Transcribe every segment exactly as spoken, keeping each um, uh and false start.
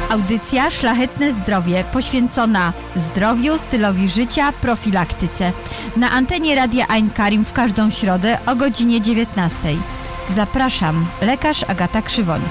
Audycja Szlachetne Zdrowie poświęcona zdrowiu, stylowi życia, profilaktyce. Na antenie Radia Ein Karim w każdą środę o godzinie dziewiętnastej. Zapraszam, lekarz Agata Krzywoń.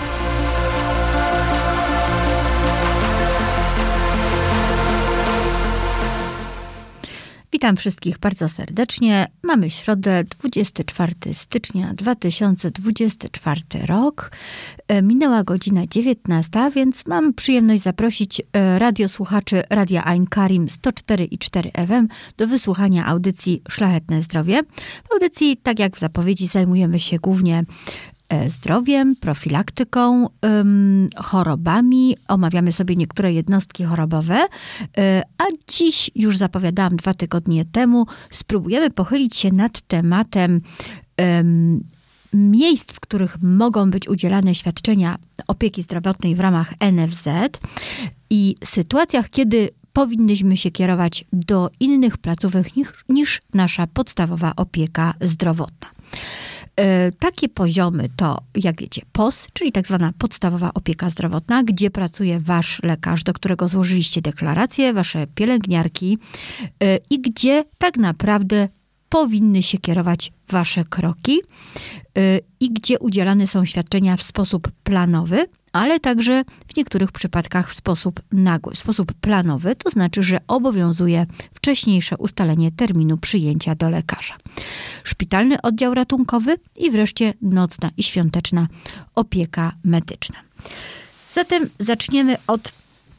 Witam wszystkich bardzo serdecznie. Mamy środę, dwudziestego czwartego stycznia dwa tysiące dwudziesty czwarty rok. Minęła godzina dziewiętnasta, więc mam przyjemność zaprosić radiosłuchaczy Radia Ein Karim sto cztery i cztery F M do wysłuchania audycji Szlachetne Zdrowie. W audycji, tak jak w zapowiedzi, zajmujemy się głównie zdrowiem, profilaktyką, ym, chorobami. Omawiamy sobie niektóre jednostki chorobowe, yy, a dziś, już zapowiadałam dwa tygodnie temu, spróbujemy pochylić się nad tematem ym, miejsc, w których mogą być udzielane świadczenia opieki zdrowotnej w ramach N F Z i sytuacjach, kiedy powinnyśmy się kierować do innych placówek niż, niż nasza podstawowa opieka zdrowotna. Takie poziomy to, jak wiecie, P O S, czyli tak zwana podstawowa opieka zdrowotna, gdzie pracuje wasz lekarz, do którego złożyliście deklarację, wasze pielęgniarki i gdzie tak naprawdę powinny się kierować wasze kroki i gdzie udzielane są świadczenia w sposób planowy, ale także w niektórych przypadkach w sposób nagły. W sposób planowy to znaczy, że obowiązuje wcześniejsze ustalenie terminu przyjęcia do lekarza. Szpitalny oddział ratunkowy i wreszcie nocna i świąteczna opieka medyczna. Zatem zaczniemy od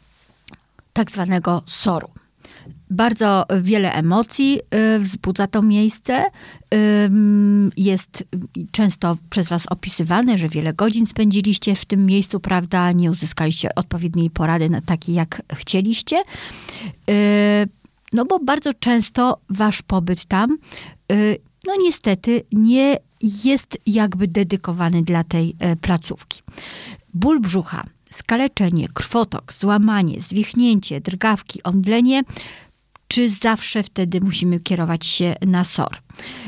tak zwanego S O R-u. Bardzo wiele emocji y, wzbudza to miejsce. Y, jest często przez was opisywane, że wiele godzin spędziliście w tym miejscu, prawda? Nie uzyskaliście odpowiedniej porady na takiej, jak chcieliście. Y, no bo bardzo często wasz pobyt tam, y, no niestety nie jest jakby dedykowany dla tej y, placówki. Ból brzucha, skaleczenie, krwotok, złamanie, zwichnięcie, drgawki, omdlenie, czy zawsze wtedy musimy kierować się na S O R?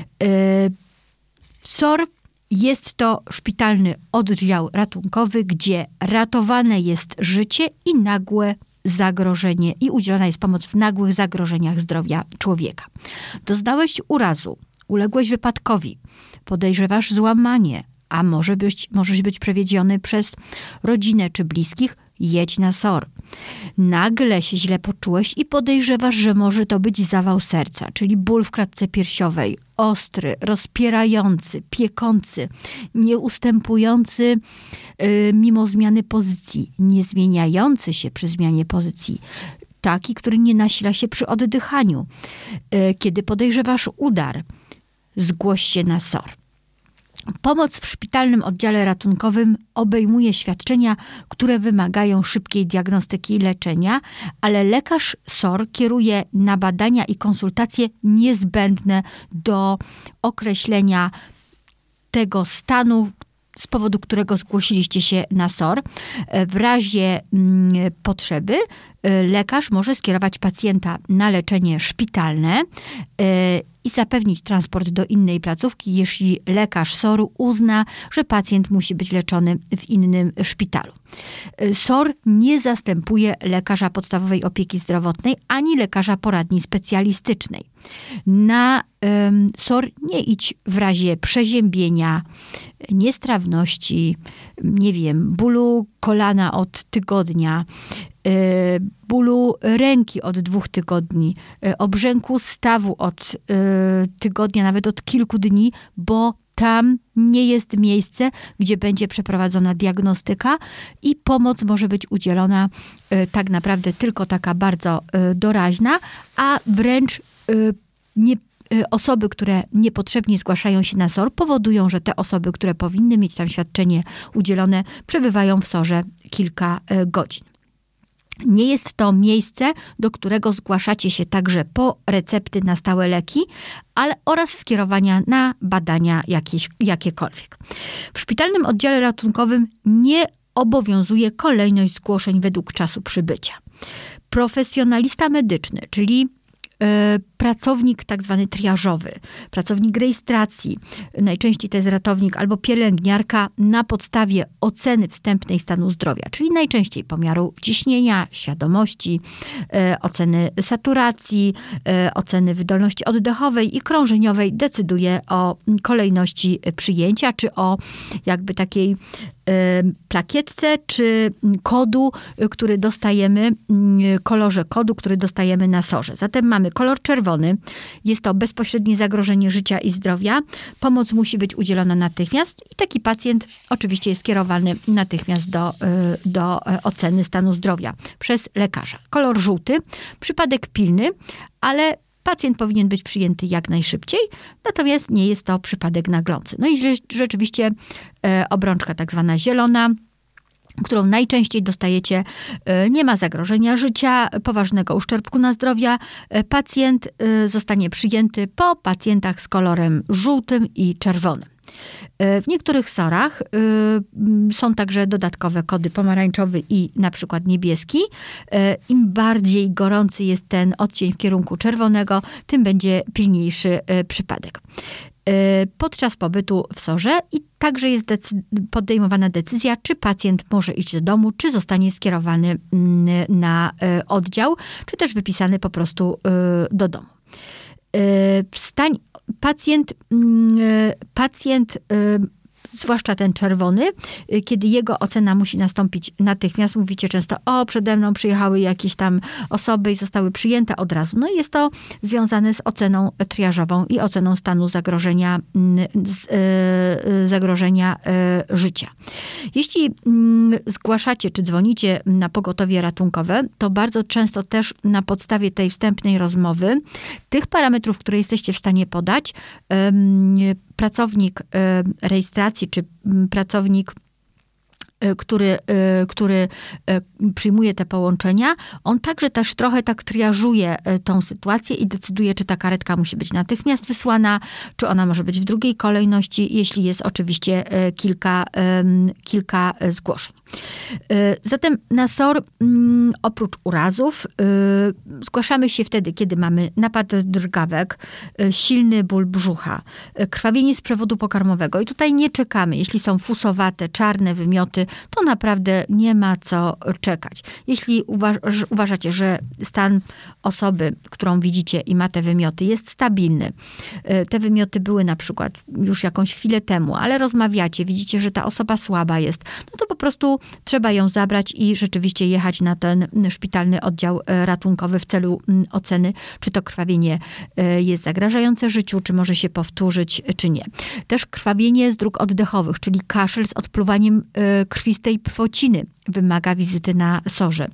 S O R jest to szpitalny oddział ratunkowy, gdzie ratowane jest życie i nagłe zagrożenie i udzielana jest pomoc w nagłych zagrożeniach zdrowia człowieka. Doznałeś urazu, uległeś wypadkowi, podejrzewasz złamanie, a może być, możesz być przewiedziony przez rodzinę czy bliskich, jedź na S O R. Nagle się źle poczułeś i podejrzewasz, że może to być zawał serca, czyli ból w klatce piersiowej, ostry, rozpierający, piekący, nieustępujący yy, mimo zmiany pozycji, niezmieniający się przy zmianie pozycji, taki, który nie nasila się przy oddychaniu. Yy, kiedy podejrzewasz udar, zgłoś się na S O R. Pomoc w szpitalnym oddziale ratunkowym obejmuje świadczenia, które wymagają szybkiej diagnostyki i leczenia, ale lekarz S O R kieruje na badania i konsultacje niezbędne do określenia tego stanu, z powodu którego zgłosiliście się na S O R. W razie mm, potrzeby lekarz może skierować pacjenta na leczenie szpitalne yy, i zapewnić transport do innej placówki, jeśli lekarz S O R-u uzna, że pacjent musi być leczony w innym szpitalu. S O R nie zastępuje lekarza podstawowej opieki zdrowotnej ani lekarza poradni specjalistycznej. Na ym, S O R nie idź w razie przeziębienia, niestrawności, nie wiem, bólu kolana od tygodnia, bólu ręki od dwóch tygodni, obrzęku stawu od tygodnia, nawet od kilku dni, bo tam nie jest miejsce, gdzie będzie przeprowadzona diagnostyka i pomoc może być udzielona tak naprawdę tylko taka bardzo doraźna, a wręcz nie osoby, które niepotrzebnie zgłaszają się na S O R, powodują, że te osoby, które powinny mieć tam świadczenie udzielone, przebywają w S O R-ze kilka godzin. Nie jest to miejsce, do którego zgłaszacie się także po recepty na stałe leki, ale oraz skierowania na badania jakieś, jakiekolwiek. W szpitalnym oddziale ratunkowym nie obowiązuje kolejność zgłoszeń według czasu przybycia. Profesjonalista medyczny, czyli pracownik tak zwany triażowy, pracownik rejestracji, najczęściej to jest ratownik albo pielęgniarka na podstawie oceny wstępnej stanu zdrowia, czyli najczęściej pomiaru ciśnienia, świadomości, e, oceny saturacji, e, oceny wydolności oddechowej i krążeniowej decyduje o kolejności przyjęcia, czy o jakby takiej plakietce, czy kodu, który dostajemy, kolorze kodu, który dostajemy na sorze. Zatem mamy kolor czerwony. Jest to bezpośrednie zagrożenie życia i zdrowia. Pomoc musi być udzielona natychmiast i taki pacjent oczywiście jest skierowany natychmiast do, do oceny stanu zdrowia przez lekarza. Kolor żółty, przypadek pilny, ale pacjent powinien być przyjęty jak najszybciej, natomiast nie jest to przypadek naglący. No i rzeczywiście e, obrączka tak zwana zielona, którą najczęściej dostajecie, e, nie ma zagrożenia życia, poważnego uszczerbku na zdrowia. E, pacjent e, zostanie przyjęty po pacjentach z kolorem żółtym i czerwonym. W niektórych sorach y, są także dodatkowe kody pomarańczowy i na przykład niebieski. Y, Im bardziej gorący jest ten odcień w kierunku czerwonego, tym będzie pilniejszy y, przypadek. Y, podczas pobytu w sorze i także jest decy- podejmowana decyzja, czy pacjent może iść do domu, czy zostanie skierowany y, na y, oddział, czy też wypisany po prostu y, do domu. Y, wstań Pacjent, pacjent, zwłaszcza ten czerwony, kiedy jego ocena musi nastąpić natychmiast, mówicie często, o, przede mną przyjechały jakieś tam osoby i zostały przyjęte od razu. No i jest to związane z oceną triażową i oceną stanu zagrożenia, zagrożenia życia. Jeśli zgłaszacie czy dzwonicie na pogotowie ratunkowe, to bardzo często też na podstawie tej wstępnej rozmowy, tych parametrów, które jesteście w stanie podać, pracownik rejestracji czy pracownik, który, który przyjmuje te połączenia, on także też trochę tak triażuje tą sytuację i decyduje, czy ta karetka musi być natychmiast wysłana, czy ona może być w drugiej kolejności, jeśli jest oczywiście kilka, kilka zgłoszeń. Zatem na SOR oprócz urazów zgłaszamy się wtedy, kiedy mamy napad drgawek, silny ból brzucha, krwawienie z przewodu pokarmowego i tutaj nie czekamy. Jeśli są fusowate, czarne wymioty, to naprawdę nie ma co czekać. Jeśli uważ- uważacie, że stan osoby, którą widzicie i ma te wymioty, jest stabilny, te wymioty były na przykład już jakąś chwilę temu, ale rozmawiacie, widzicie, że ta osoba słaba jest, no to po prostu trzeba ją zabrać i rzeczywiście jechać na ten szpitalny oddział ratunkowy w celu oceny, czy to krwawienie jest zagrażające życiu, czy może się powtórzyć, czy nie. Też krwawienie z dróg oddechowych, czyli kaszel z odpluwaniem krwistej pfociny wymaga wizyty na sorze.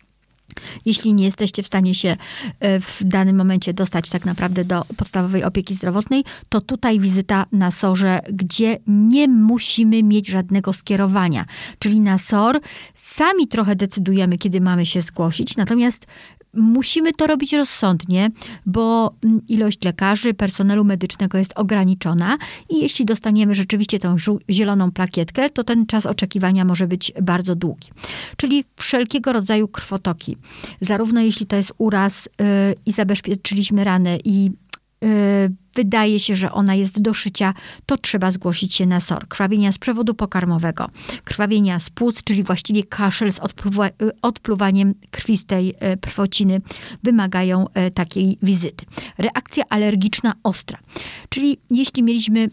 Jeśli nie jesteście w stanie się w danym momencie dostać tak naprawdę do podstawowej opieki zdrowotnej, to tutaj wizyta na sorze, gdzie nie musimy mieć żadnego skierowania. Czyli na SOR sami trochę decydujemy, kiedy mamy się zgłosić, natomiast musimy to robić rozsądnie, bo ilość lekarzy, personelu medycznego jest ograniczona i jeśli dostaniemy rzeczywiście tą zieloną plakietkę, to ten czas oczekiwania może być bardzo długi. Czyli wszelkiego rodzaju krwotoki, zarówno jeśli to jest uraz yy, i zabezpieczyliśmy ranę i yy, wydaje się, że ona jest do szycia, to trzeba zgłosić się na SOR. Krwawienia z przewodu pokarmowego, krwawienia z płuc, czyli właściwie kaszel z odpluwa- odpluwaniem krwistej pfociny wymagają takiej wizyty. Reakcja alergiczna ostra, czyli jeśli mieliśmy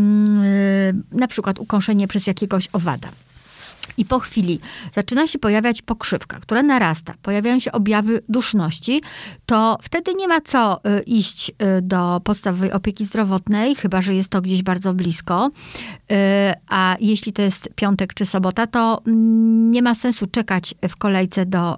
mm, na przykład ukąszenie przez jakiegoś owada, i po chwili zaczyna się pojawiać pokrzywka, która narasta, pojawiają się objawy duszności, to wtedy nie ma co iść do podstawowej opieki zdrowotnej, chyba że jest to gdzieś bardzo blisko. A jeśli to jest piątek czy sobota, to nie ma sensu czekać w kolejce do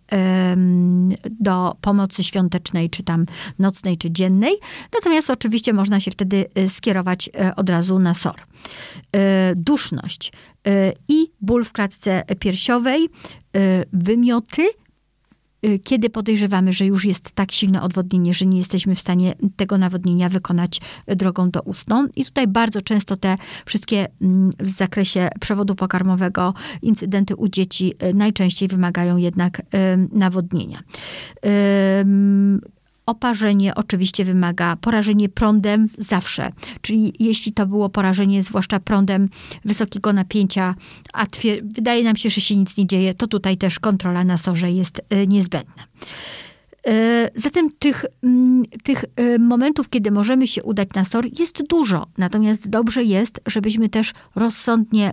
do pomocy świątecznej, czy tam nocnej, czy dziennej. Natomiast oczywiście można się wtedy skierować od razu na SOR. Duszność i ból w klatce piersiowej, wymioty, kiedy podejrzewamy, że już jest tak silne odwodnienie, że nie jesteśmy w stanie tego nawodnienia wykonać drogą doustną. I tutaj bardzo często te wszystkie w zakresie przewodu pokarmowego incydenty u dzieci najczęściej wymagają jednak nawodnienia. Oparzenie oczywiście wymaga porażenie prądem zawsze. Czyli jeśli to było porażenie, zwłaszcza prądem wysokiego napięcia, a twier- wydaje nam się, że się nic nie dzieje, to tutaj też kontrola na sorze jest y, niezbędna. Zatem tych, tych momentów, kiedy możemy się udać na SOR, jest dużo. Natomiast dobrze jest, żebyśmy też rozsądnie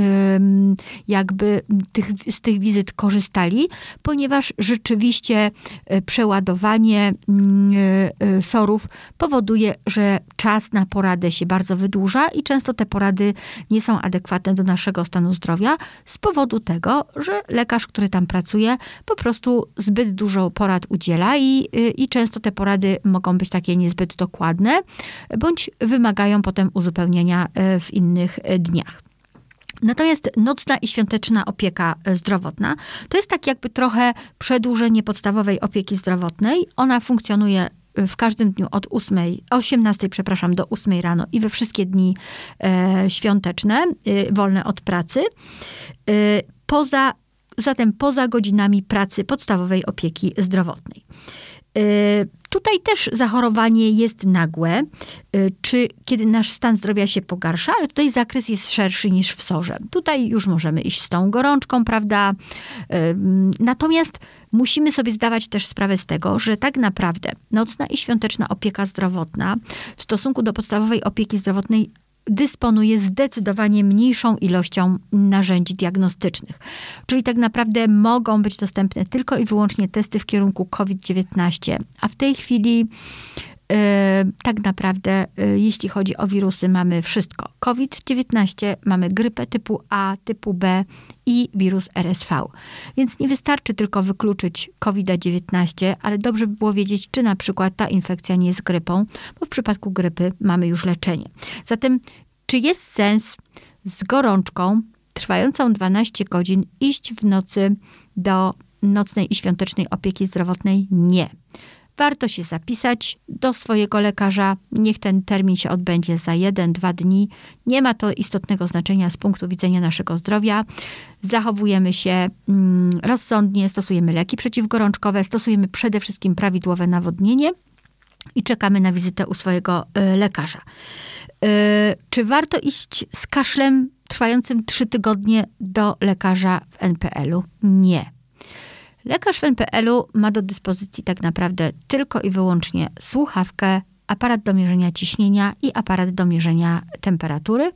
jakby tych, z tych wizyt korzystali, ponieważ rzeczywiście przeładowanie SOR-ów powoduje, że czas na poradę się bardzo wydłuża i często te porady nie są adekwatne do naszego stanu zdrowia z powodu tego, że lekarz, który tam pracuje, po prostu zbyt dużo porad udziela I, i często te porady mogą być takie niezbyt dokładne, bądź wymagają potem uzupełnienia w innych dniach. Natomiast nocna i świąteczna opieka zdrowotna to jest tak jakby trochę przedłużenie podstawowej opieki zdrowotnej. Ona funkcjonuje w każdym dniu od ósmej, osiemnastej, przepraszam, do ósmej rano i we wszystkie dni e, świąteczne, e, wolne od pracy. E, poza Zatem poza godzinami pracy podstawowej opieki zdrowotnej. Tutaj też zachorowanie jest nagłe, czy kiedy nasz stan zdrowia się pogarsza, ale tutaj zakres jest szerszy niż w sorze. Tutaj już możemy iść z tą gorączką, prawda? Natomiast musimy sobie zdawać też sprawę z tego, że tak naprawdę nocna i świąteczna opieka zdrowotna w stosunku do podstawowej opieki zdrowotnej dysponuje zdecydowanie mniejszą ilością narzędzi diagnostycznych. Czyli tak naprawdę mogą być dostępne tylko i wyłącznie testy w kierunku kowid dziewiętnaście, a w tej chwili yy, tak naprawdę, yy, jeśli chodzi o wirusy, mamy wszystko. kowid dziewiętnaście, mamy grypę typu A, typu B i wirus R S V. Więc nie wystarczy tylko wykluczyć kowid dziewiętnaście, ale dobrze by było wiedzieć, czy na przykład ta infekcja nie jest grypą, bo w przypadku grypy mamy już leczenie. Zatem, czy jest sens z gorączką trwającą dwanaście godzin iść w nocy do nocnej i świątecznej opieki zdrowotnej? Nie. Warto się zapisać do swojego lekarza. Niech ten termin się odbędzie za jeden, dwa dni. Nie ma to istotnego znaczenia z punktu widzenia naszego zdrowia. Zachowujemy się mm, rozsądnie, stosujemy leki przeciwgorączkowe, stosujemy przede wszystkim prawidłowe nawodnienie i czekamy na wizytę u swojego y, lekarza. Y, czy warto iść z kaszlem trwającym trzy tygodnie do lekarza w en pe el u? Nie. Lekarz w en pe el u ma do dyspozycji tak naprawdę tylko i wyłącznie słuchawkę, aparat do mierzenia ciśnienia i aparat do mierzenia temperatury.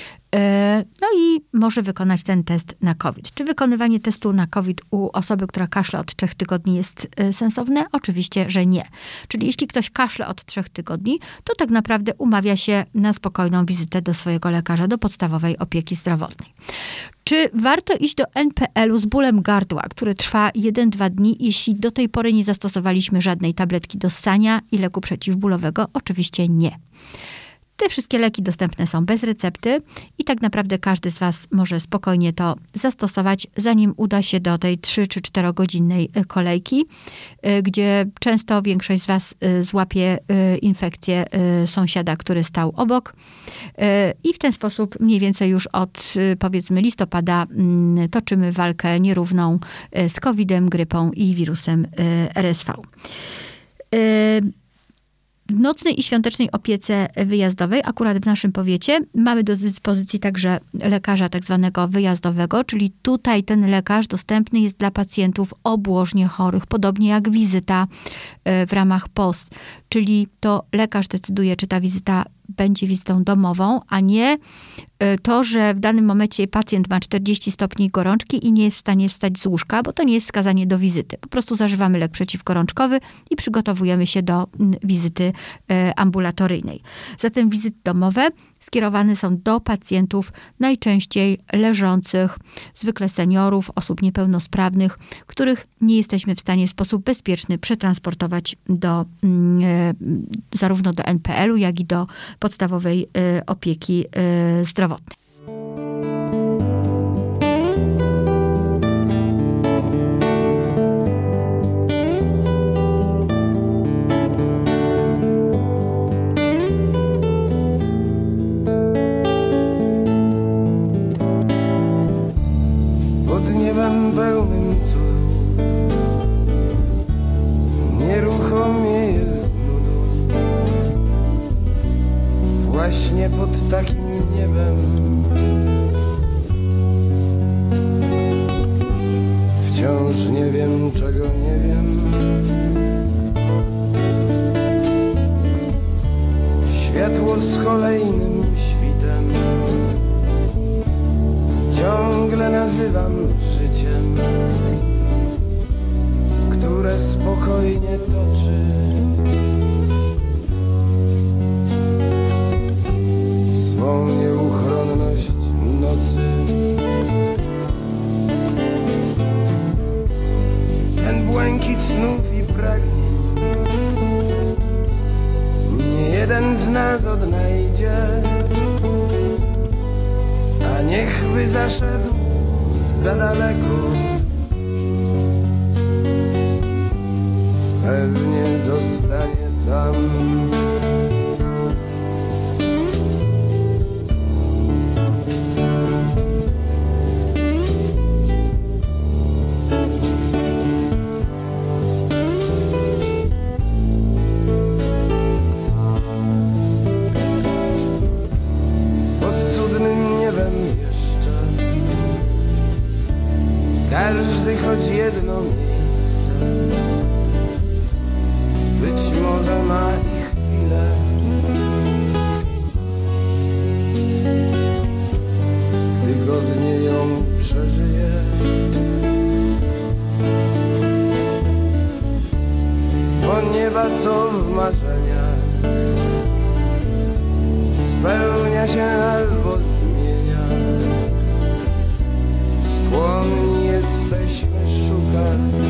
No i może wykonać ten test na COVID. Czy wykonywanie testu na COVID u osoby, która kaszle od trzech tygodni jest sensowne? Oczywiście, że nie. Czyli jeśli ktoś kaszle od trzech tygodni, to tak naprawdę umawia się na spokojną wizytę do swojego lekarza, do podstawowej opieki zdrowotnej. Czy warto iść do en pe el u z bólem gardła, który trwa jeden do dwóch dni, jeśli do tej pory nie zastosowaliśmy żadnej tabletki do ssania i leku przeciwbólowego? Oczywiście nie. Te wszystkie leki dostępne są bez recepty i tak naprawdę każdy z was może spokojnie to zastosować, zanim uda się do tej trzy czy czterogodzinnej kolejki, gdzie często większość z was złapie infekcję sąsiada, który stał obok. I w ten sposób mniej więcej już od, powiedzmy, listopada toczymy walkę nierówną z kowidem, grypą i wirusem er es ve. W nocnej i świątecznej opiece wyjazdowej, akurat w naszym powiecie, mamy do dyspozycji także lekarza tak zwanego wyjazdowego, czyli tutaj ten lekarz dostępny jest dla pacjentów obłożnie chorych, podobnie jak wizyta w ramach P O S, czyli to lekarz decyduje, czy ta wizyta będzie wizytą domową, a nie to, że w danym momencie pacjent ma czterdzieści stopni gorączki i nie jest w stanie wstać z łóżka, bo to nie jest wskazanie do wizyty. Po prostu zażywamy lek przeciwgorączkowy i przygotowujemy się do wizyty ambulatoryjnej. Zatem wizyty domowe skierowane są do pacjentów najczęściej leżących, zwykle seniorów, osób niepełnosprawnych, których nie jesteśmy w stanie w sposób bezpieczny przetransportować do, zarówno do en pe el u, jak i do podstawowej opieki zdrowotnej. Pod niebem pełnym cudów nieruchomie jest morskim niebem. Wciąż nie wiem, czego nie wiem. Światło z kolejnym świtem ciągle nazywam życiem, które spokojnie toczy swą nieuchronność nocy. Ten błękit snów i pragnień nie jeden z nas odnajdzie, a niechby zaszedł za daleko, pewnie zostanie tam. Każdy choć jedno miejsce, być może ma i chwilę, gdy godnie ją przeżyje. Bo nieba co w marzeniach spełnia się albo zmienia. Skłonni jesteśmy szukać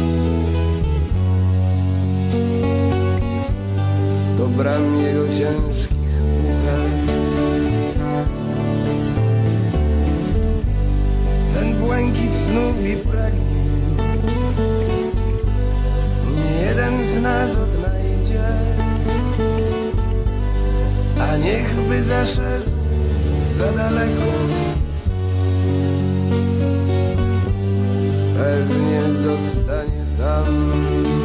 do bram jego ciężkich pukać. Ten błękit snów i pragnień nie jeden z nas odnajdzie, a niechby zaszedł za daleko, pewnie zostanie tam.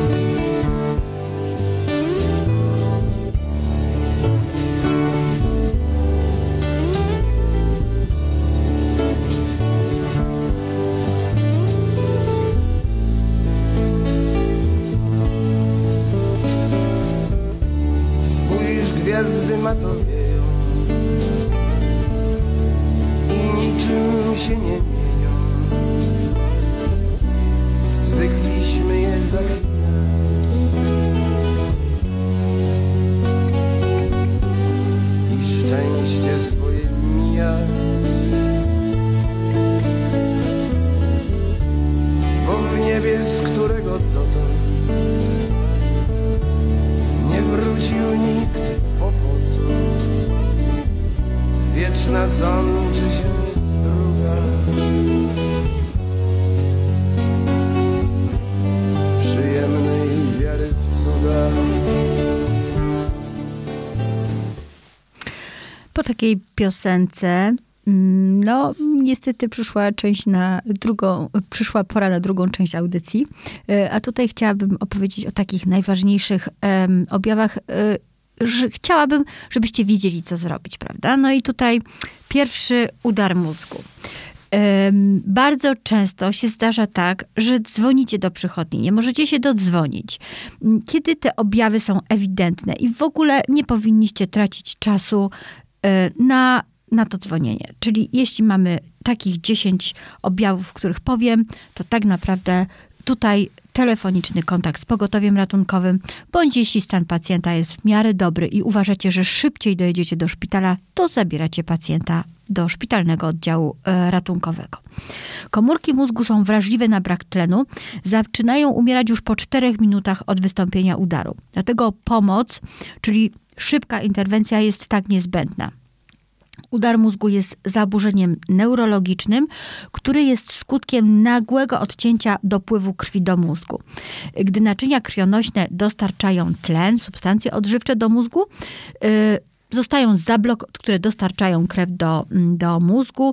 Spójrz, gwiazdy matowieją i niczym się nie mienią. Zwykliśmy je zaklinać i szczęście swoje mijać, bo w niebie, z którego dotąd nie wrócił nikt, bo po co? Wieczna sączy się struga, przyjemnej wiary w cuda. Po takiej piosence, no niestety przyszła część na drugą, przyszła pora na drugą część audycji, a tutaj chciałabym opowiedzieć o takich najważniejszych um, objawach. Że chciałabym, żebyście wiedzieli, co zrobić, prawda? No i tutaj pierwszy udar mózgu. Um, bardzo często się zdarza tak, że dzwonicie do przychodni, nie możecie się dodzwonić. Kiedy te objawy są ewidentne i w ogóle nie powinniście tracić czasu y, na, na to dzwonienie. Czyli jeśli mamy takich dziesięć objawów, których powiem, to tak naprawdę tutaj telefoniczny kontakt z pogotowiem ratunkowym, bądź jeśli stan pacjenta jest w miarę dobry i uważacie, że szybciej dojedziecie do szpitala, to zabieracie pacjenta do szpitalnego oddziału e, ratunkowego. Komórki mózgu są wrażliwe na brak tlenu, zaczynają umierać już po czterech minutach od wystąpienia udaru. Dlatego pomoc, czyli szybka interwencja jest tak niezbędna. Udar mózgu jest zaburzeniem neurologicznym, który jest skutkiem nagłego odcięcia dopływu krwi do mózgu. Gdy naczynia krwionośne dostarczają tlen, substancje odżywcze do mózgu, yy, zostają zablok- które dostarczają krew do, do mózgu,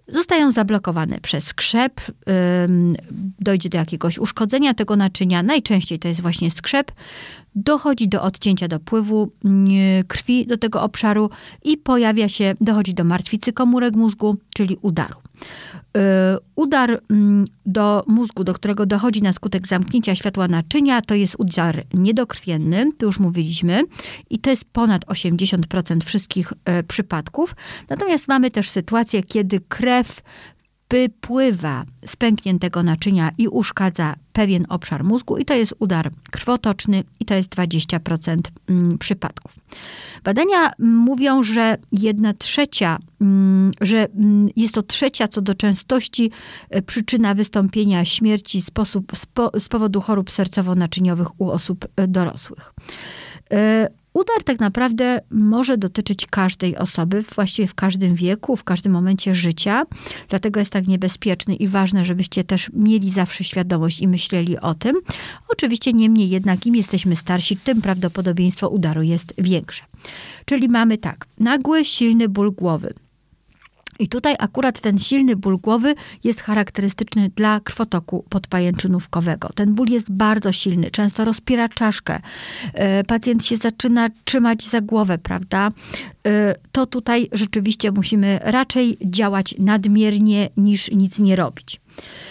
zostają zablokowane przez skrzep, dojdzie do jakiegoś uszkodzenia tego naczynia, najczęściej to jest właśnie skrzep, dochodzi do odcięcia dopływu krwi do tego obszaru i pojawia się, dochodzi do martwicy komórek mózgu, czyli udaru. Udar do mózgu, do którego dochodzi na skutek zamknięcia światła naczynia, to jest udar niedokrwienny, to już mówiliśmy, i to jest ponad osiemdziesiąt procent wszystkich przypadków. Natomiast mamy też sytuację, kiedy krew wypływa z pękniętego naczynia i uszkadza pewien obszar mózgu i to jest udar krwotoczny i to jest dwadzieścia procent przypadków. Badania mówią, że jedna trzecia, że jest to trzecia co do częstości przyczyna wystąpienia śmierci z, posób, z powodu chorób sercowo-naczyniowych u osób dorosłych. Udar tak naprawdę może dotyczyć każdej osoby, właściwie w każdym wieku, w każdym momencie życia. Dlatego jest tak niebezpieczny i ważne, żebyście też mieli zawsze świadomość i myśleli o tym. Oczywiście niemniej jednak im jesteśmy starsi, tym prawdopodobieństwo udaru jest większe. Czyli mamy tak, nagły, silny ból głowy. I tutaj akurat ten silny ból głowy jest charakterystyczny dla krwotoku podpajęczynówkowego. Ten ból jest bardzo silny, często rozpiera czaszkę. Pacjent się zaczyna trzymać za głowę, prawda? To tutaj rzeczywiście musimy raczej działać nadmiernie niż nic nie robić.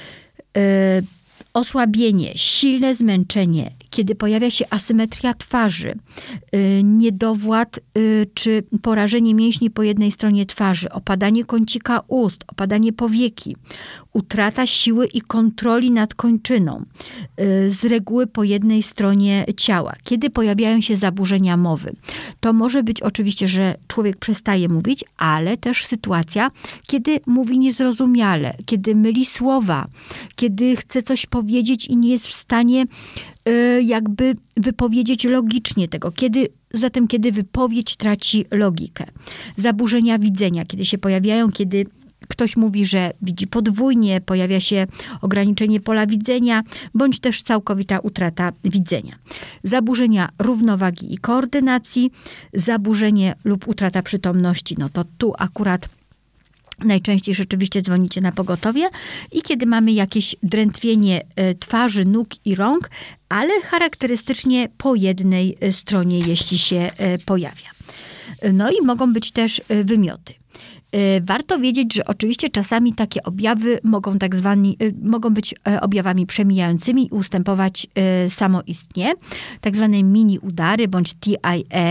Osłabienie, silne zmęczenie, kiedy pojawia się asymetria twarzy, niedowład czy porażenie mięśni po jednej stronie twarzy, opadanie kącika ust, opadanie powieki, utrata siły i kontroli nad kończyną, z reguły po jednej stronie ciała. Kiedy pojawiają się zaburzenia mowy, to może być oczywiście, że człowiek przestaje mówić, ale też sytuacja, kiedy mówi niezrozumiale, kiedy myli słowa, kiedy chce coś powiedzieć i nie jest w stanie jakby wypowiedzieć logicznie tego, kiedy, zatem kiedy wypowiedź traci logikę. Zaburzenia widzenia, kiedy się pojawiają, kiedy ktoś mówi, że widzi podwójnie, pojawia się ograniczenie pola widzenia, bądź też całkowita utrata widzenia. Zaburzenia równowagi i koordynacji, zaburzenie lub utrata przytomności, no to tu akurat najczęściej rzeczywiście dzwonicie na pogotowie i kiedy mamy jakieś drętwienie twarzy, nóg i rąk, ale charakterystycznie po jednej stronie, jeśli się pojawia. No i mogą być też wymioty. Warto wiedzieć, że oczywiście czasami takie objawy mogą, tak zwani, mogą być objawami przemijającymi i ustępować samoistnie. Tak zwane mini udary bądź T I A.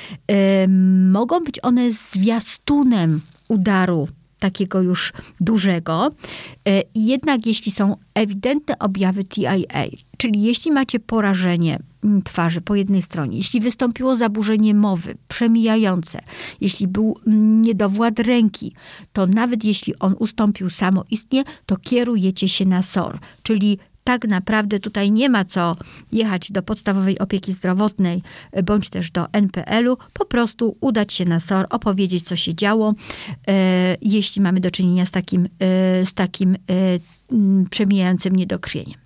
Mogą być one zwiastunem udaru takiego już dużego. Jednak jeśli są ewidentne objawy T I A, czyli jeśli macie porażenie twarzy po jednej stronie, jeśli wystąpiło zaburzenie mowy przemijające, jeśli był niedowład ręki, to nawet jeśli on ustąpił samoistnie, to kierujecie się na S O R, czyli tak naprawdę tutaj nie ma co jechać do podstawowej opieki zdrowotnej bądź też do N P L-u. Po prostu udać się na S O R, opowiedzieć, co się działo, e, jeśli mamy do czynienia z takim, e, z takim e, przemijającym niedokrwieniem.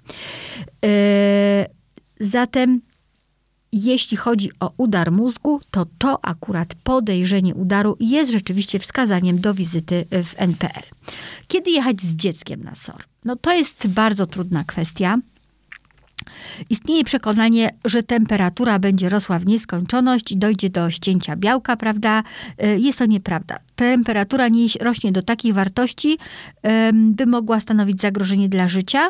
E, zatem jeśli chodzi o udar mózgu, to to akurat podejrzenie udaru jest rzeczywiście wskazaniem do wizyty w N P L. Kiedy jechać z dzieckiem na S O R? No to jest bardzo trudna kwestia. Istnieje przekonanie, że temperatura będzie rosła w nieskończoność i dojdzie do ścięcia białka, prawda? Jest to nieprawda. Temperatura nie rośnie do takich wartości, by mogła stanowić zagrożenie dla życia.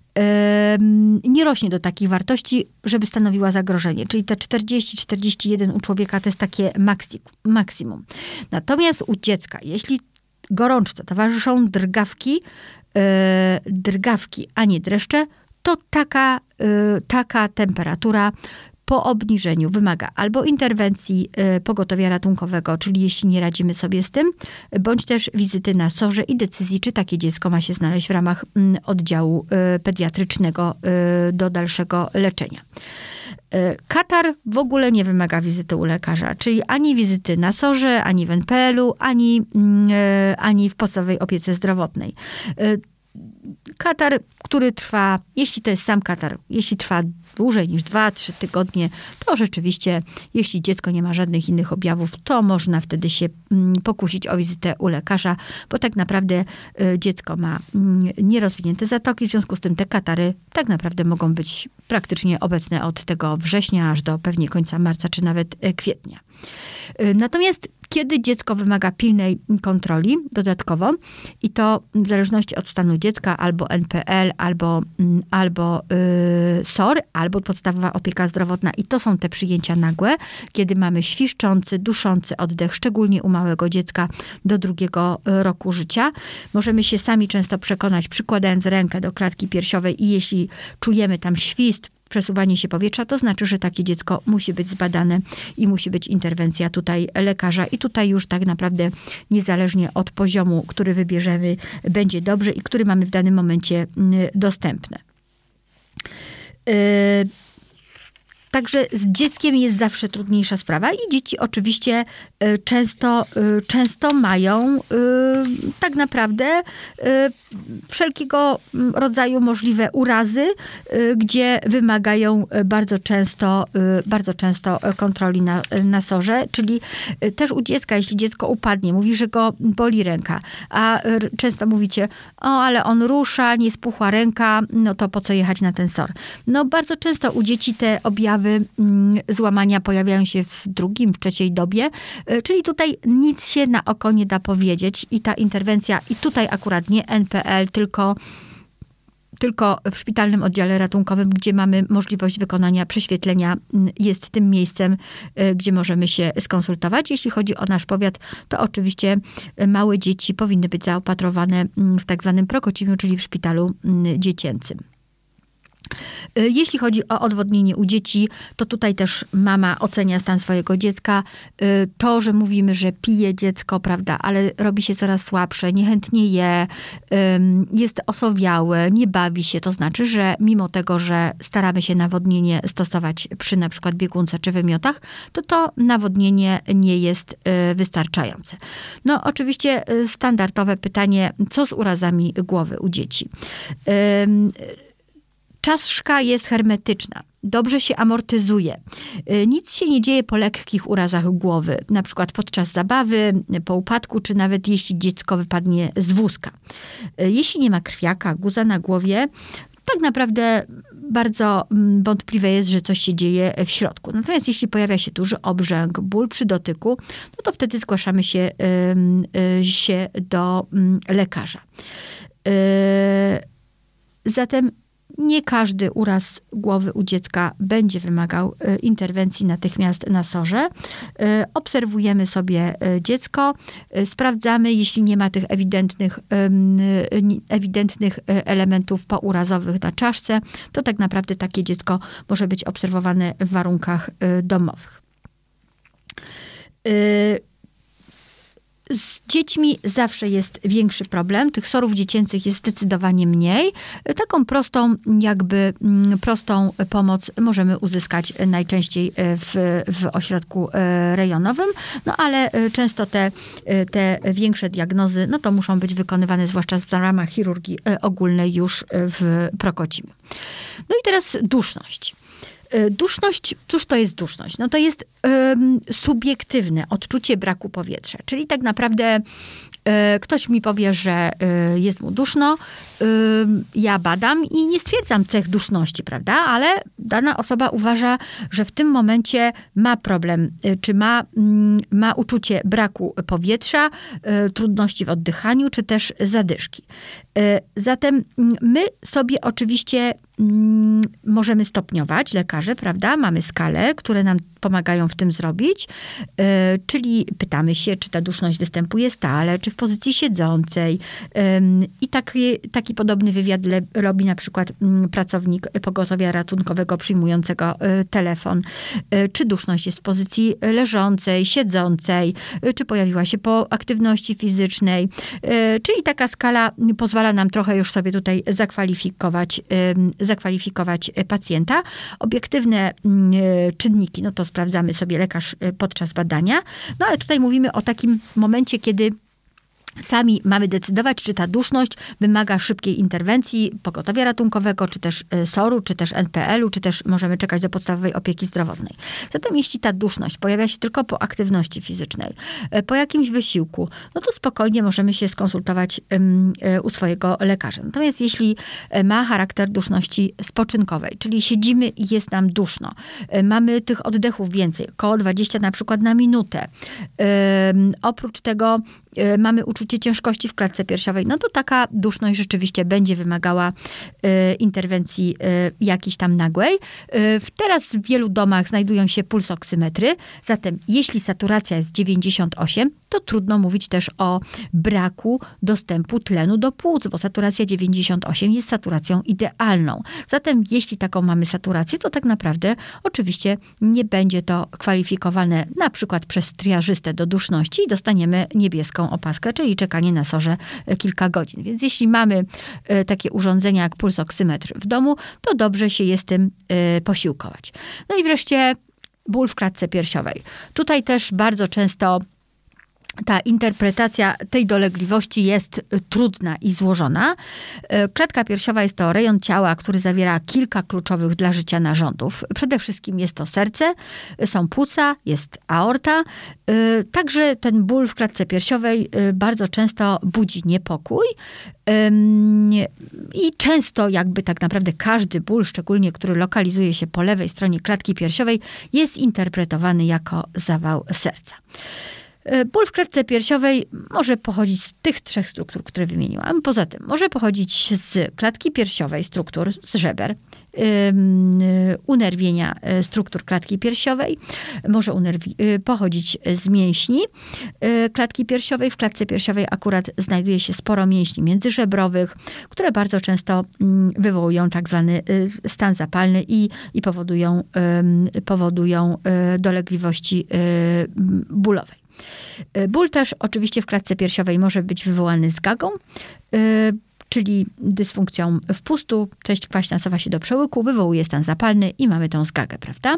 Nie rośnie do takich wartości, żeby stanowiła zagrożenie. Czyli te czterdzieści czterdzieści jeden u człowieka to jest takie maksimum. Natomiast u dziecka, jeśli gorączce towarzyszą drgawki, drgawki, a nie dreszcze, to taka, taka temperatura po obniżeniu wymaga albo interwencji pogotowia ratunkowego, czyli jeśli nie radzimy sobie z tym, bądź też wizyty na S O R-ze i decyzji, czy takie dziecko ma się znaleźć w ramach oddziału pediatrycznego do dalszego leczenia. Katar w ogóle nie wymaga wizyty u lekarza, czyli ani wizyty na S O R-ze, ani w N P L-u, ani, ani w podstawowej opiece zdrowotnej. Katar, który trwa, jeśli to jest sam katar, jeśli trwa dłużej niż dwa trzy tygodnie, to rzeczywiście, jeśli dziecko nie ma żadnych innych objawów, to można wtedy się pokusić o wizytę u lekarza, bo tak naprawdę dziecko ma nierozwinięte zatoki, w związku z tym te katary tak naprawdę mogą być praktycznie obecne od tego września aż do pewnie końca marca, czy nawet kwietnia. Natomiast kiedy dziecko wymaga pilnej kontroli dodatkowo i to w zależności od stanu dziecka albo N P L, albo, albo yy, S O R, albo podstawowa opieka zdrowotna i to są te przyjęcia nagłe, kiedy mamy świszczący, duszący oddech, szczególnie u małego dziecka do drugiego roku życia. Możemy się sami często przekonać, przykładając rękę do klatki piersiowej i jeśli czujemy tam świst, przesuwanie się powietrza, to znaczy, że takie dziecko musi być zbadane i musi być interwencja tutaj lekarza. I tutaj już tak naprawdę niezależnie od poziomu, który wybierzemy, będzie dobrze i który mamy w danym momencie dostępny. Yy. Także z dzieckiem jest zawsze trudniejsza sprawa i dzieci oczywiście y, często, y, często mają y, tak naprawdę y, wszelkiego rodzaju możliwe urazy, y, gdzie wymagają bardzo często, y, bardzo często kontroli na, na sorze, czyli y, też u dziecka, jeśli dziecko upadnie, mówi, że go boli ręka, a y, często mówicie, o, ale on rusza, nie spuchła ręka, no to po co jechać na ten sor? No bardzo często u dzieci te objawy złamania pojawiają się w drugim, w trzeciej dobie, czyli tutaj nic się na oko nie da powiedzieć i ta interwencja, i tutaj akurat nie N P L, tylko tylko w szpitalnym oddziale ratunkowym, gdzie mamy możliwość wykonania prześwietlenia, jest tym miejscem, gdzie możemy się skonsultować. Jeśli chodzi o nasz powiat, to oczywiście małe dzieci powinny być zaopatrowane w tak zwanym prokocimiu, czyli w szpitalu dziecięcym. Jeśli chodzi o odwodnienie u dzieci, to tutaj też mama ocenia stan swojego dziecka. To, że mówimy, że pije dziecko, prawda, ale robi się coraz słabsze, niechętnie je, jest osowiałe, nie bawi się, to znaczy, że mimo tego, że staramy się nawodnienie stosować przy na przykład biegunce czy wymiotach, to to nawodnienie nie jest wystarczające. No oczywiście standardowe pytanie, co z urazami głowy u dzieci? Czaszka jest hermetyczna, dobrze się amortyzuje. Nic się nie dzieje po lekkich urazach głowy, na przykład podczas zabawy, po upadku, czy nawet jeśli dziecko wypadnie z wózka. Jeśli nie ma krwiaka, guza na głowie, tak naprawdę bardzo wątpliwe jest, że coś się dzieje w środku. Natomiast jeśli pojawia się duży obrzęk, ból przy dotyku, no to wtedy zgłaszamy się, się do lekarza. Zatem nie każdy uraz głowy u dziecka będzie wymagał interwencji natychmiast na sorze. Obserwujemy sobie dziecko, sprawdzamy, jeśli nie ma tych ewidentnych, ewidentnych elementów pourazowych na czaszce, to tak naprawdę takie dziecko może być obserwowane w warunkach domowych. Z dziećmi zawsze jest większy problem. Tych sorów dziecięcych jest zdecydowanie mniej. Taką prostą, jakby prostą pomoc możemy uzyskać najczęściej w, w ośrodku rejonowym. No ale często te, te większe diagnozy, no to muszą być wykonywane zwłaszcza w ramach chirurgii ogólnej już w Prokocimiu. No i teraz duszność. Duszność, cóż to jest duszność? No to jest um, subiektywne odczucie braku powietrza. Czyli tak naprawdę y, ktoś mi powie, że y, jest mu duszno, y, ja badam i nie stwierdzam cech duszności, prawda? Ale dana osoba uważa, że w tym momencie ma problem, y, czy ma, y, ma uczucie braku powietrza, y, trudności w oddychaniu, czy też zadyszki. Y, zatem y, my sobie oczywiście możemy stopniować, lekarze, prawda? Mamy skale, które nam pomagają w tym zrobić, yy, czyli pytamy się, czy ta duszność występuje stale, czy w pozycji siedzącej. Yy, I taki, taki podobny wywiad le, robi na przykład yy, pracownik pogotowia ratunkowego przyjmującego yy, telefon. Yy, czy duszność jest w pozycji leżącej, siedzącej, yy, czy pojawiła się po aktywności fizycznej. Yy, czyli taka skala pozwala nam trochę już sobie tutaj zakwalifikować, yy, zakwalifikować pacjenta. Obiektywne yy, czynniki, no to sprawdzamy sobie lekarz podczas badania. No ale tutaj mówimy o takim momencie, kiedy Sami mamy decydować, czy ta duszność wymaga szybkiej interwencji pogotowia ratunkowego, czy też soru, czy też en pe el u, czy też możemy czekać do podstawowej opieki zdrowotnej. Zatem jeśli ta duszność pojawia się tylko po aktywności fizycznej, po jakimś wysiłku, no to spokojnie możemy się skonsultować u swojego lekarza. Natomiast jeśli ma charakter duszności spoczynkowej, czyli siedzimy i jest nam duszno, mamy tych oddechów więcej, około dwadzieścia na przykład na minutę, oprócz tego mamy uczucie ciężkości w klatce piersiowej, no to taka duszność rzeczywiście będzie wymagała y, interwencji y, jakiejś tam nagłej. Y, teraz w wielu domach znajdują się pulsoksymetry, zatem jeśli saturacja jest dziewięćdziesiąt osiem, to trudno mówić też o braku dostępu tlenu do płuc, bo saturacja dziewięćdziesiąt osiem jest saturacją idealną. Zatem jeśli taką mamy saturację, to tak naprawdę oczywiście nie będzie to kwalifikowane na przykład przez triażystę do duszności i dostaniemy niebieską opaskę, czyli czekanie na sorze kilka godzin. Więc jeśli mamy takie urządzenia jak pulsoksymetr w domu, to dobrze się jest tym posiłkować. No i wreszcie ból w klatce piersiowej. Tutaj też bardzo często ta interpretacja tej dolegliwości jest trudna i złożona. Klatka piersiowa jest to rejon ciała, który zawiera kilka kluczowych dla życia narządów. Przede wszystkim jest to serce, są płuca, jest aorta. Także ten ból w klatce piersiowej bardzo często budzi niepokój. I często jakby tak naprawdę każdy ból, szczególnie który lokalizuje się po lewej stronie klatki piersiowej, jest interpretowany jako zawał serca. Ból w klatce piersiowej może pochodzić z tych trzech struktur, które wymieniłam. Poza tym może pochodzić z klatki piersiowej, struktur z żeber, unerwienia struktur klatki piersiowej, może unerwi- pochodzić z mięśni klatki piersiowej. W klatce piersiowej akurat znajduje się sporo mięśni międzyżebrowych, które bardzo często wywołują tak zwany stan zapalny i, i powodują, powodują dolegliwości bólowej. Ból też oczywiście w klatce piersiowej może być wywołany zgagą, czyli dysfunkcją wpustu. Treść kwaśna cofa się do przełyku, wywołuje stan zapalny i mamy tą zgagę, prawda?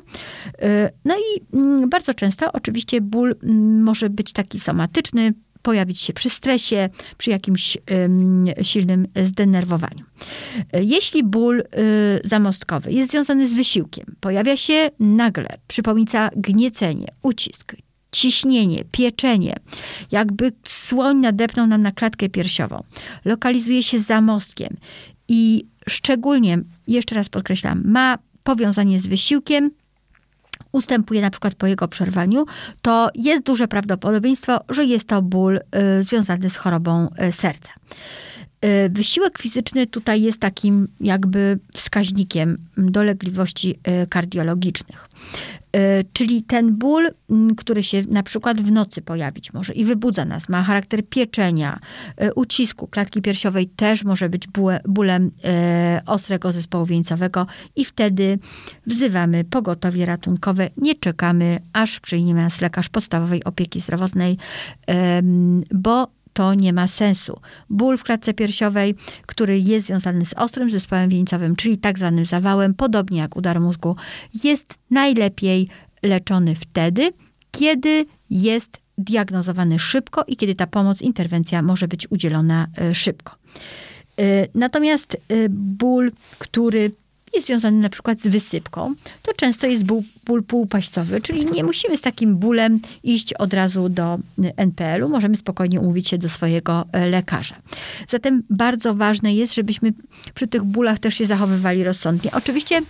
No i bardzo często oczywiście ból może być taki somatyczny, pojawić się przy stresie, przy jakimś um, silnym zdenerwowaniu. Jeśli ból y, zamostkowy jest związany z wysiłkiem, pojawia się nagle, przypomina gniecenie, ucisk, ciśnienie, pieczenie, jakby słoń nadepnął nam na klatkę piersiową, lokalizuje się za mostkiem i szczególnie, jeszcze raz podkreślam, ma powiązanie z wysiłkiem, ustępuje na przykład po jego przerwaniu, to jest duże prawdopodobieństwo, że jest to ból y, związany z chorobą y, serca. Y, wysiłek fizyczny tutaj jest takim jakby wskaźnikiem dolegliwości y, kardiologicznych. Y, czyli ten ból, y, który się na przykład w nocy pojawić może i wybudza nas, ma charakter pieczenia, y, ucisku klatki piersiowej, też może być bóle, bólem y, ostrego zespołu wieńcowego i wtedy wzywamy pogotowie ratunkowe, nie czekamy, aż przyjmie nas lekarz podstawowej opieki zdrowotnej, y, bo to nie ma sensu. Ból w klatce piersiowej, który jest związany z ostrym zespołem wieńcowym, czyli tak zwanym zawałem, podobnie jak udar mózgu, jest najlepiej leczony wtedy, kiedy jest diagnozowany szybko i kiedy ta pomoc, interwencja może być udzielona szybko. Natomiast ból, który jest związany na przykład z wysypką, to często jest ból, ból półpaścowy, czyli nie musimy z takim bólem iść od razu do en pe el u, możemy spokojnie umówić się do swojego lekarza. Zatem bardzo ważne jest, żebyśmy przy tych bólach też się zachowywali rozsądnie. Oczywiście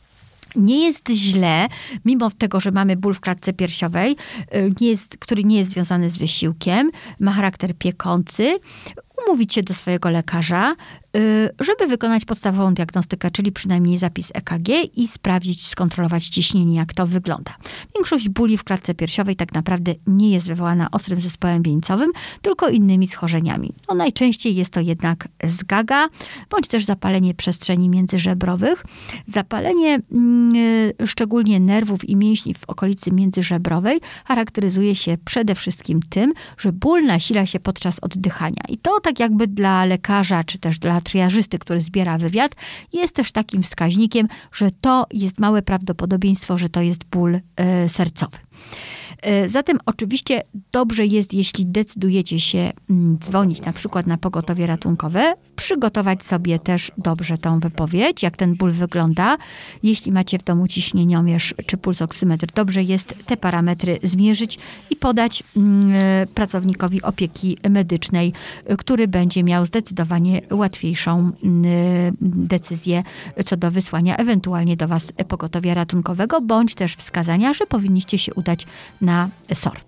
nie jest źle, mimo tego, że mamy ból w klatce piersiowej, nie jest, który nie jest związany z wysiłkiem, ma charakter piekący, umówić się do swojego lekarza, żeby wykonać podstawową diagnostykę, czyli przynajmniej zapis e ka gie i sprawdzić, skontrolować ciśnienie, jak to wygląda. Większość bóli w klatce piersiowej tak naprawdę nie jest wywołana ostrym zespołem wieńcowym, tylko innymi schorzeniami. No, najczęściej jest to jednak zgaga, bądź też zapalenie przestrzeni międzyżebrowych. Zapalenie yy, szczególnie nerwów i mięśni w okolicy międzyżebrowej charakteryzuje się przede wszystkim tym, że ból nasila się podczas oddychania. I to tak jakby dla lekarza, czy też dla triażysty, który zbiera wywiad, jest też takim wskaźnikiem, że to jest małe prawdopodobieństwo, że to jest ból y, sercowy. Zatem oczywiście dobrze jest, jeśli decydujecie się dzwonić na przykład na pogotowie ratunkowe, przygotować sobie też dobrze tą wypowiedź, jak ten ból wygląda. Jeśli macie w domu ciśnieniomierz czy pulsoksymetr, dobrze jest te parametry zmierzyć i podać pracownikowi opieki medycznej, który będzie miał zdecydowanie łatwiejszą decyzję co do wysłania ewentualnie do was pogotowia ratunkowego, bądź też wskazania, że powinniście się udać na S O R.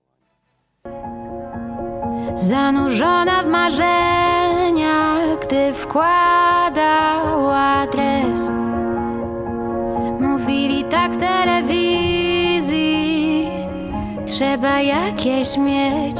Zanurzona w marzeniach, gdy wkładał adres, mówili tak w telewizji, trzeba jakieś mieć.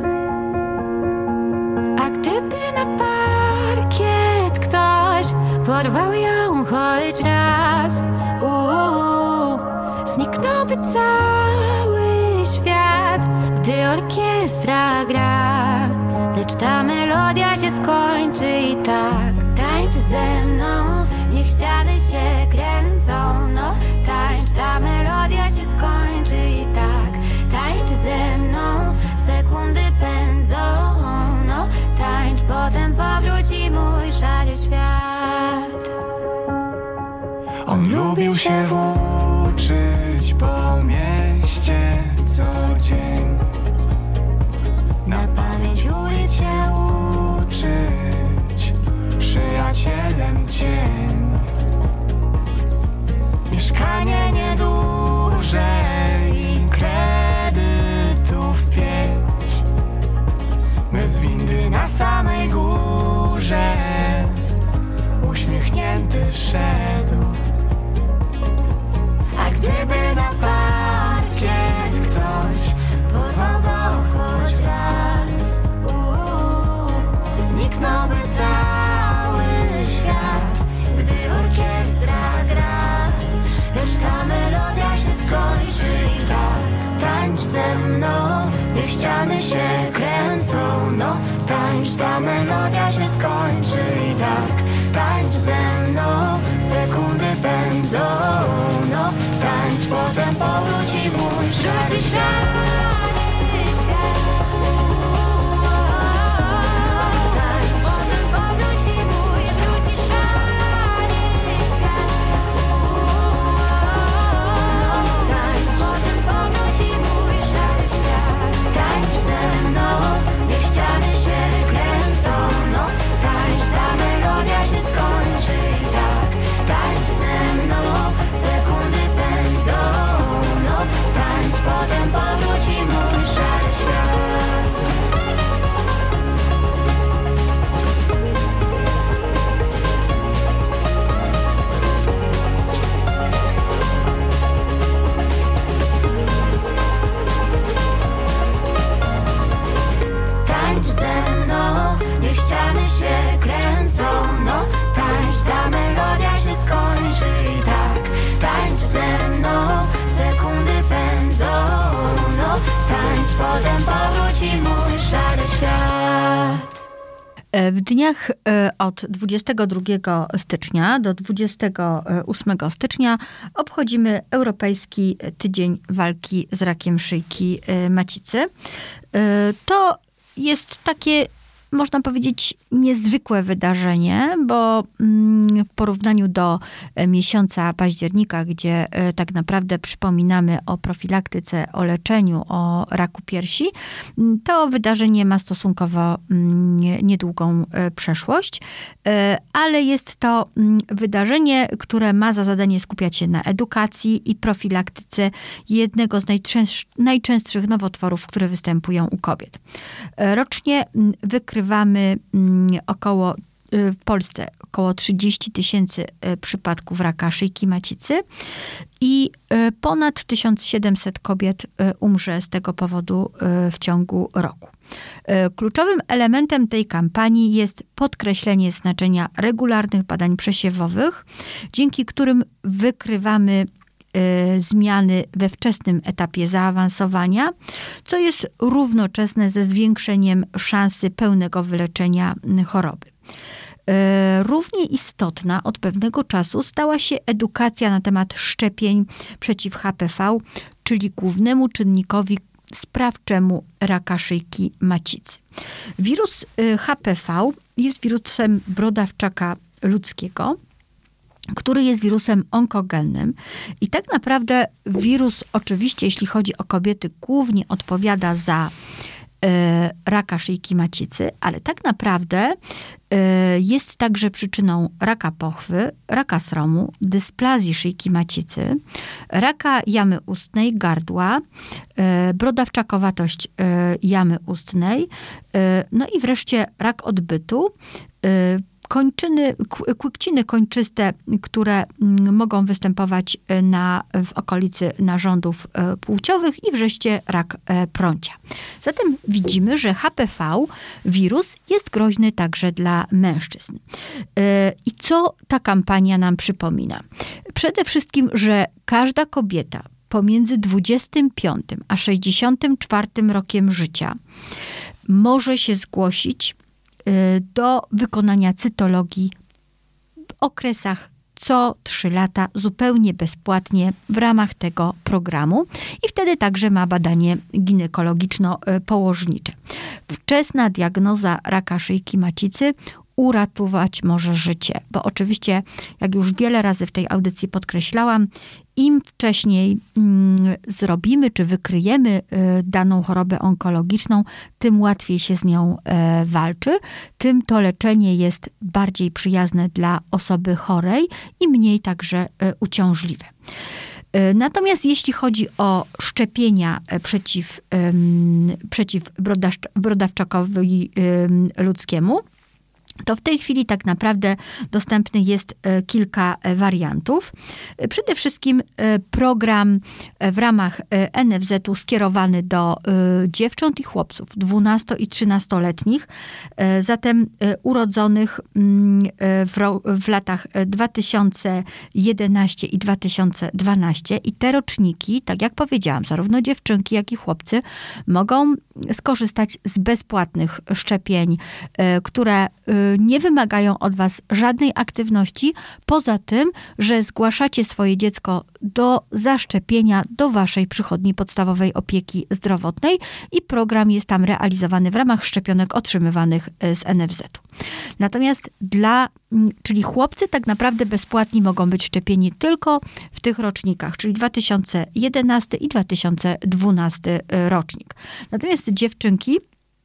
A gdyby na parkiet ktoś porwał ją choć raz, uuu, zniknąłby cały świat, gdy orkiestra gra. Lecz ta melodia się skończy i tak. Tańcz ze mną, niech ściany się kręcą. No tańcz, ta melodia się skończy i tak. Tańcz ze mną, sekundy pędzą. No tańcz, potem powróci mój szary świat. On lubił się włóczyć po mieście co dzień, na pamięć ulic się uczyć, przyjacielem cień. Mieszkanie nieduże i kredytów pięć, bez windy na samej górze, uśmiechnięty szedł. A gdyby na parkiet ktoś porwał go choć raz, uuu, zniknąłby cały świat, gdy orkiestra gra. Lecz ta melodia się skończy i tak. Tańcz ze mną, niech ściany się kręcą. No tańcz, ta melodia się skończy i tak. Tańcz ze mną, sekundy pędzą. No tańcz, potem powróci mój szary świat. W dniach od dwudziestego drugiego stycznia do dwudziestego ósmego stycznia obchodzimy Europejski Tydzień Walki z Rakiem Szyjki Macicy. To jest takie, można powiedzieć, niezwykłe wydarzenie, bo w porównaniu do miesiąca października, gdzie tak naprawdę przypominamy o profilaktyce, o leczeniu, o raku piersi, to wydarzenie ma stosunkowo niedługą przeszłość, ale jest to wydarzenie, które ma za zadanie skupiać się na edukacji i profilaktyce jednego z najczęstszych nowotworów, które występują u kobiet. Rocznie wykrywamy około w Polsce około trzydzieści tysięcy przypadków raka szyjki macicy i ponad tysiąc siedemset kobiet umrze z tego powodu w ciągu roku. Kluczowym elementem tej kampanii jest podkreślenie znaczenia regularnych badań przesiewowych, dzięki którym wykrywamy zmiany we wczesnym etapie zaawansowania, co jest równoczesne ze zwiększeniem szansy pełnego wyleczenia choroby. Równie istotna od pewnego czasu stała się edukacja na temat szczepień przeciw H P V, czyli głównemu czynnikowi sprawczemu raka szyjki macicy. Wirus H P V jest wirusem brodawczaka ludzkiego, który jest wirusem onkogennym i tak naprawdę wirus oczywiście, jeśli chodzi o kobiety, głównie odpowiada za raka szyjki macicy, ale tak naprawdę jest także przyczyną raka pochwy, raka sromu, dysplazji szyjki macicy, raka jamy ustnej, gardła, brodawczakowatość jamy ustnej, no i wreszcie rak odbytu, kończyny, kłykciny kończyste, które mogą występować na, w okolicy narządów płciowych i wreszcie rak prącia. Zatem widzimy, że H P V, wirus, jest groźny także dla mężczyzn. I co ta kampania nam przypomina? Przede wszystkim, że każda kobieta pomiędzy dwudziestym piątym a sześćdziesiątym czwartym rokiem życia może się zgłosić do wykonania cytologii w okresach co trzy lata zupełnie bezpłatnie w ramach tego programu i wtedy także ma badanie ginekologiczno-położnicze. Wczesna diagnoza raka szyjki macicy uratować może życie, bo oczywiście, jak już wiele razy w tej audycji podkreślałam, im wcześniej mm, zrobimy czy wykryjemy y, daną chorobę onkologiczną, tym łatwiej się z nią y, walczy, tym to leczenie jest bardziej przyjazne dla osoby chorej i mniej także y, uciążliwe. Y, natomiast jeśli chodzi o szczepienia przeciw, y, przeciw brodawcz- brodawczakowi y, ludzkiemu, to w tej chwili tak naprawdę dostępny jest kilka wariantów. Przede wszystkim program w ramach N F Z u skierowany do dziewcząt i chłopców dwunasto- i trzynastoletnich, zatem urodzonych w, w latach dwa tysiące jedenasty i dwa tysiące dwunasty i te roczniki, tak jak powiedziałam, zarówno dziewczynki, jak i chłopcy mogą skorzystać z bezpłatnych szczepień, które nie wymagają od was żadnej aktywności, poza tym, że zgłaszacie swoje dziecko do zaszczepienia do waszej przychodni podstawowej opieki zdrowotnej i program jest tam realizowany w ramach szczepionek otrzymywanych z N F Z u. Natomiast dla, czyli chłopcy tak naprawdę bezpłatni mogą być szczepieni tylko w tych rocznikach, czyli dwa tysiące jedenasty i dwa tysiące dwunasty rocznik. Natomiast dziewczynki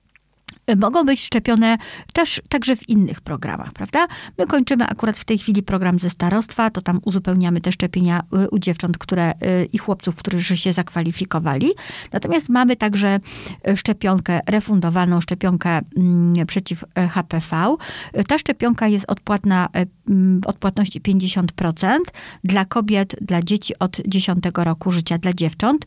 mogą być szczepione też także w innych programach, prawda? My kończymy akurat w tej chwili program ze starostwa, to tam uzupełniamy te szczepienia u dziewcząt, które i chłopców, którzy się zakwalifikowali. Natomiast mamy także szczepionkę refundowaną, szczepionkę przeciw H P V. Ta szczepionka jest odpłatna w odpłatności pięćdziesiąt procent dla kobiet, dla dzieci od dziesiątego roku życia, dla dziewcząt.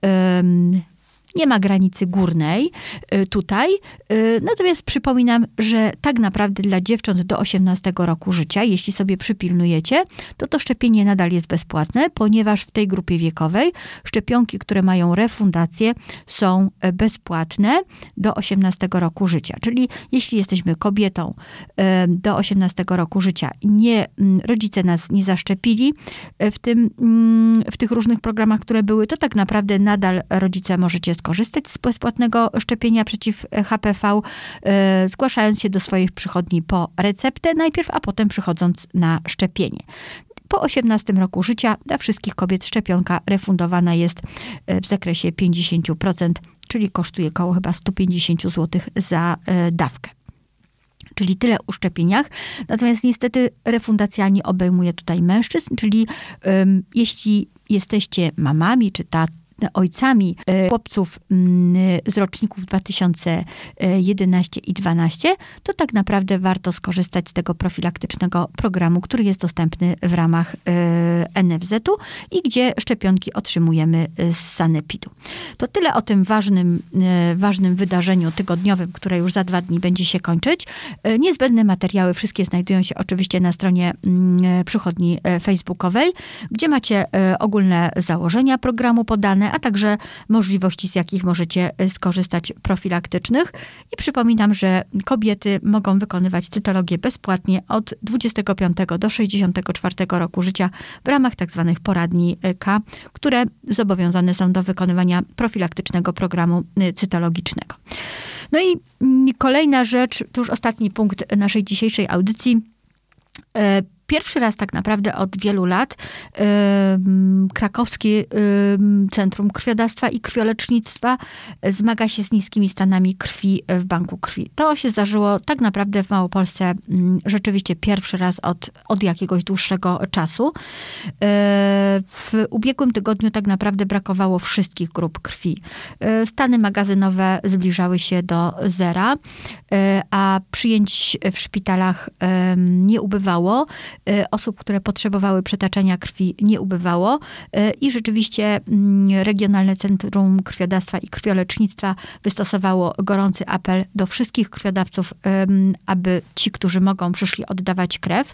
Nie ma granicy górnej tutaj. Natomiast przypominam, że tak naprawdę dla dziewcząt do osiemnastego roku życia, jeśli sobie przypilnujecie, to to szczepienie nadal jest bezpłatne, ponieważ w tej grupie wiekowej szczepionki, które mają refundację, są bezpłatne do osiemnastego roku życia. Czyli jeśli jesteśmy kobietą do osiemnastego roku życia, nie, rodzice nas nie zaszczepili w, tym, w tych różnych programach, które były, to tak naprawdę nadal rodzice możecie skorzystać z bezpłatnego szczepienia przeciw H P V, e, zgłaszając się do swoich przychodni po receptę najpierw, a potem przychodząc na szczepienie. Po osiemnastym roku życia dla wszystkich kobiet szczepionka refundowana jest w zakresie pięćdziesiąt procent, czyli kosztuje około chyba sto pięćdziesiąt złotych za e, dawkę. Czyli tyle o szczepieniach. Natomiast niestety refundacja nie obejmuje tutaj mężczyzn, czyli um, jeśli jesteście mamami czy ta ojcami chłopców z roczników dwa tysiące jedenasty i dwunasty, to tak naprawdę warto skorzystać z tego profilaktycznego programu, który jest dostępny w ramach N F Z u i gdzie szczepionki otrzymujemy z sanepidu. To tyle o tym ważnym, ważnym wydarzeniu tygodniowym, które już za dwa dni będzie się kończyć. Niezbędne materiały wszystkie znajdują się oczywiście na stronie przychodni facebookowej, gdzie macie ogólne założenia programu podane, stosowane, a także możliwości, z jakich możecie skorzystać profilaktycznych. I przypominam, że kobiety mogą wykonywać cytologię bezpłatnie od dwudziestego piątego do sześćdziesiątego czwartego roku życia w ramach tak zwanych poradni K, które zobowiązane są do wykonywania profilaktycznego programu cytologicznego. No i kolejna rzecz, to już ostatni punkt naszej dzisiejszej audycji. Pierwszy raz tak naprawdę od wielu lat y, krakowskie y, Centrum Krwiodawstwa i Krwiolecznictwa zmaga się z niskimi stanami krwi w banku krwi. To się zdarzyło tak naprawdę w Małopolsce y, rzeczywiście pierwszy raz od, od jakiegoś dłuższego czasu. Y, w ubiegłym tygodniu tak naprawdę brakowało wszystkich grup krwi. Y, stany magazynowe zbliżały się do zera, y, a przyjęć w szpitalach y, nie ubywało. Osób, które potrzebowały przetaczania krwi, nie ubywało i rzeczywiście Regionalne Centrum Krwiodawstwa i Krwiolecznictwa wystosowało gorący apel do wszystkich krwiodawców, aby ci, którzy mogą, przyszli oddawać krew.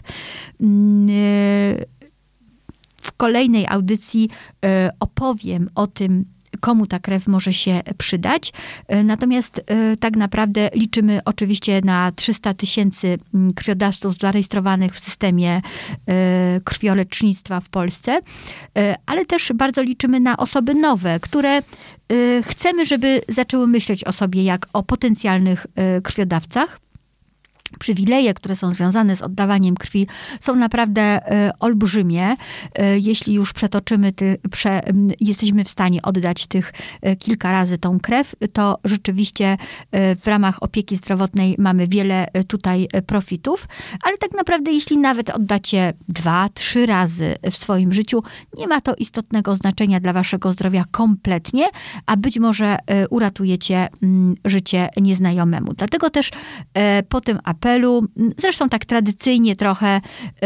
W kolejnej audycji opowiem o tym, komu ta krew może się przydać. Natomiast tak naprawdę liczymy oczywiście na trzysta tysięcy krwiodawców zarejestrowanych w systemie krwiolecznictwa w Polsce, ale też bardzo liczymy na osoby nowe, które chcemy, żeby zaczęły myśleć o sobie jak o potencjalnych krwiodawcach. Przywileje, które są związane z oddawaniem krwi, są naprawdę y, olbrzymie. Y, jeśli już przetoczymy, ty, prze, y, jesteśmy w stanie oddać tych y, kilka razy tą krew, to rzeczywiście y, w ramach opieki zdrowotnej mamy wiele y, tutaj y, profitów, ale tak naprawdę jeśli nawet oddacie dwa, trzy razy w swoim życiu, nie ma to istotnego znaczenia dla waszego zdrowia kompletnie, a być może y, uratujecie y, życie nieznajomemu. Dlatego też y, po tym apelu, zresztą tak tradycyjnie trochę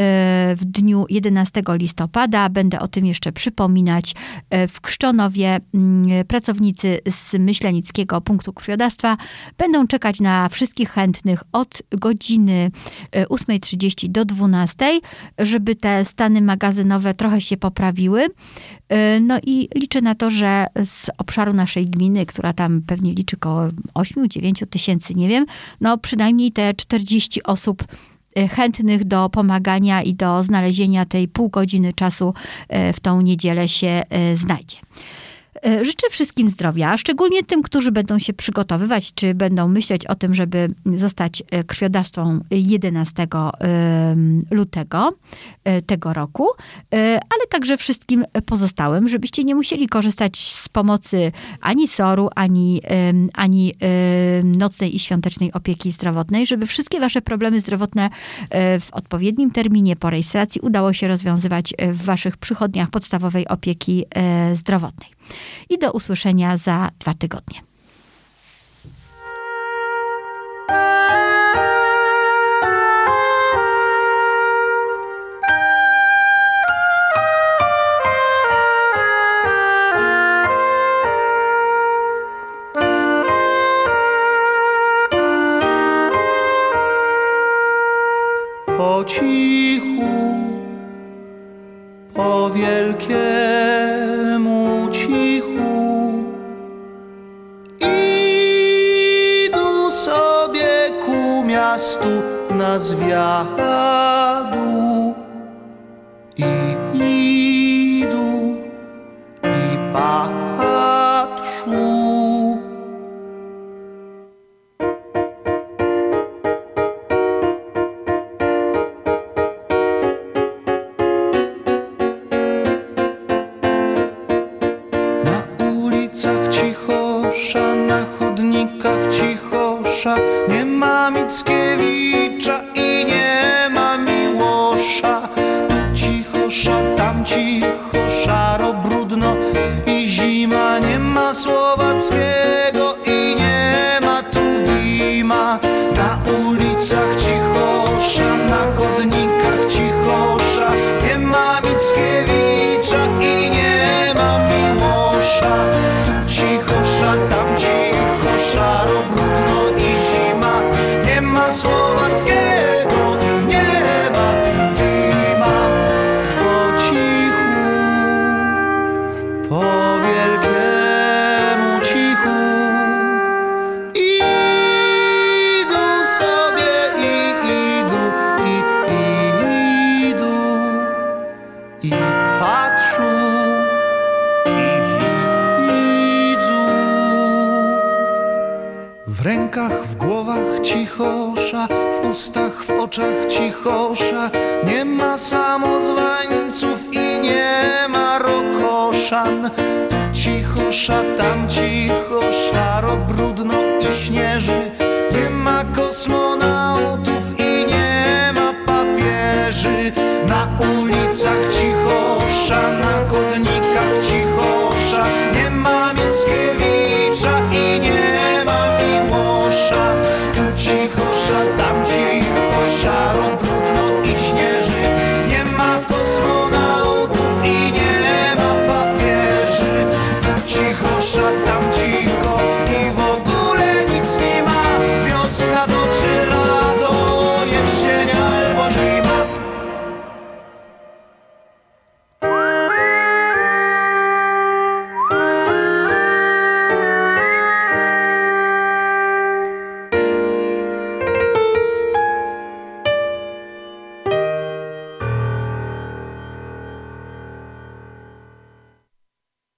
w dniu jedenastego listopada, będę o tym jeszcze przypominać, w Krzczonowie pracownicy z Myślenickiego Punktu Krwiodawstwa będą czekać na wszystkich chętnych od godziny ósmej trzydzieści do dwunastej, żeby te stany magazynowe trochę się poprawiły. No i liczę na to, że z obszaru naszej gminy, która tam pewnie liczy około osiem dziewięć tysięcy, nie wiem, no przynajmniej te czterdzieści osób chętnych do pomagania i do znalezienia tej pół godziny czasu w tą niedzielę się znajdzie. Życzę wszystkim zdrowia, szczególnie tym, którzy będą się przygotowywać, czy będą myśleć o tym, żeby zostać krwiodawcą jedenastego lutego tego roku, ale także wszystkim pozostałym, żebyście nie musieli korzystać z pomocy ani S O R-u, ani, ani nocnej i świątecznej opieki zdrowotnej, żeby wszystkie wasze problemy zdrowotne w odpowiednim terminie po rejestracji udało się rozwiązywać w waszych przychodniach podstawowej opieki zdrowotnej. I do usłyszenia za dwa tygodnie. Po cichu, po wielkiemu cichu idą sobie ku miastu na zwiadu i idą i patrzą. Cichosza, na chodnikach cichosza, nie ma Mickiewicza i nie ma Miłosza. Tu cichosza, tam cicho, szaro, brudno i zima, nie ma Słowackiego i nie ma tu Wima. Na ulicach cichosza, na chodnikach cichosza, nie ma Mickiewicza i nie ma Miłosza. Cichosza, tam cicho, szaro, brudno i zima, nie ma Słowackiego i nie ma Wima. Po cichu, po wielkiemu rękach, w głowach cichosza, w ustach, w oczach cichosza. Nie ma samozwańców i nie ma rokoszan. Tu cichosza, tam cicho, szaro, brudno i śnieży. Nie ma kosmonautów i nie ma papieży. Na ulicach cichosza, na chodnikach cichosza. Nie ma Mickiewicza i nie